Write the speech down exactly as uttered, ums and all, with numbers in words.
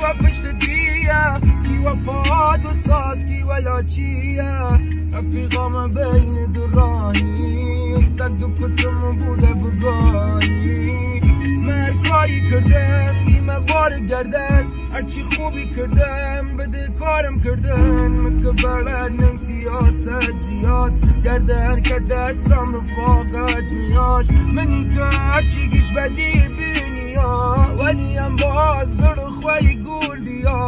پشت دیه کی وفاد و ساز کی ولا چیه رفیقا من بین دو راهی سگ دو کتم بوده بگاهی من کاری کردم بیمه بار گردن هرچی خوبی کردم بده کارم کردن من که بلد نم سیاست زیاد گردن که دستم رفاقت میاش منی که هرچی گیش بدی بینی ها ولی هم باز در خوی گردی ها